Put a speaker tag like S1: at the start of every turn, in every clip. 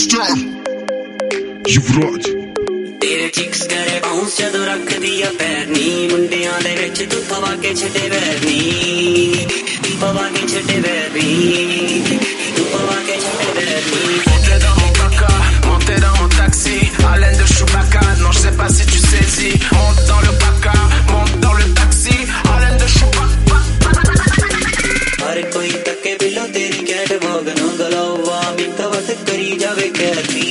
S1: Superstar युवराज
S2: तेरे chicks करे bounce जदों रख दिया पैर नी मुंडियां दे विच तू पवा के छड्डे वैर नी पवा के छड्डे वैर नी तू पवा के छड्डे वैर नी
S3: Monter dans mon caca, monter dans mon taxi Alain de Chewbacca, non je sais pas si tu saisis Monte dans le caca, monte dans le taxi Alain de Chewbacca
S2: हर कोई तके बिलो तेरी कैट वॉग नो गलावा बिकवत करी जावे कहती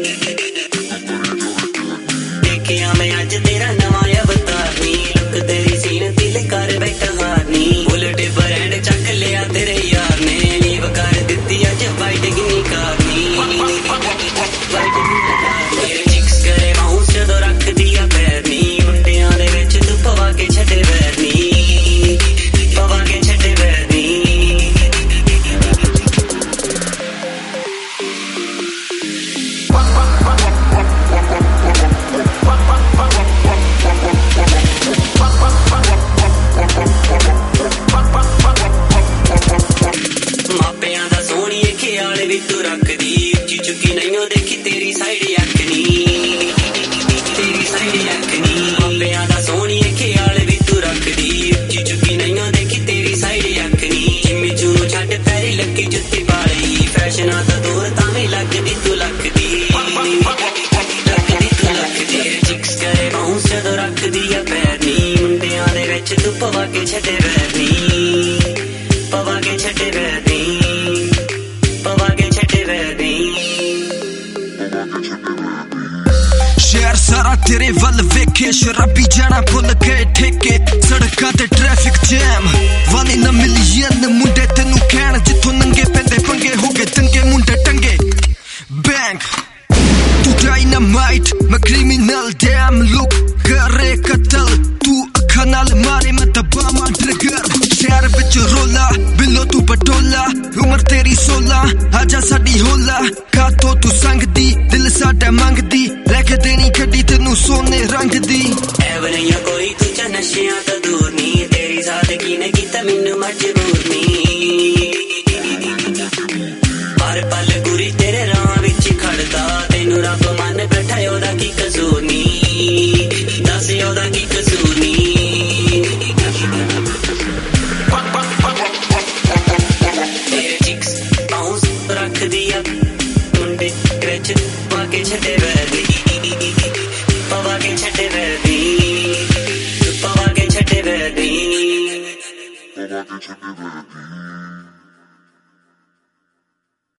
S2: देखिया मैं अज तेरा नवा अवतार नी लुक तेरी सीन दिल कर बैठा हारनी बुलेट ब्रांड चक लिया तेरे यार ने लीव कर दित्ती अज वाइट गिनी कारनी तेरे चिक्स करे बाउंस जदों रख दिया पैर नी मुंडियां दे विच तू पवा के छड्डे वैर नी पवा के छड्डे वैर नी मापियां दा सोहणीए ख्याल भी तू रखदी उच्ची चुकी नहीं देखी तेरी साइड अखनी तेरी साइड अखनी मापियां दा सोहणीए ख्याल भी तू रखदी उच्ची चुकी नहीं देखी तेरी साइड अखनी जिम्मी चू नूं छड्ड पैरी लगी जुत्ती पाली फैशना दा दूर तां लगदी तू लखदी लगदी तू लखदी चिक्स करे बाउंस जदों रखदी आ पैर नी मुंडियां दे विच तू पवा के छड्डे वैर नी पवा के छड्डे वैर नी पवा के छड्डे वैर नी
S4: शहर सारा तेरे वल वेखे शराबी जाना भुल गए ठेके सड़कां ते ट्रैफिक जैम वाले न मिलियन मुंडे तेनू कहण जिथों नंगे पैंदे पंगे हो गए तंगे मुंडे टंगे बैंक तू डायनामाइट मैं क्रिमिनल डैम लुक करे कतल तू अखां नाल मारे मैं दबावां ट्रिगर शहर विच रोला बिलो तू पटोला उमर तेरी 16 आजा साडी होला कातो तू संगदी दिल साडा मंगदी लेके देनी गड्डी तेनू सोने रंग दी
S2: एवरिया कोई तू च नशियां तो दूर नी तेरी सादगी ने कीता मैनू मजबूर नी हर पल गुरी तेरे राह विच खड़दा तेनू रब मन बैठा ओदा की कसूर नी दस ओदा की कसूर नी तेरे चिक्स बाउंस रख दिया मुंडे विच पवा के छड्डे वैर नी पवा के छड्डे वैर नी पवा के छड्डे वैर नी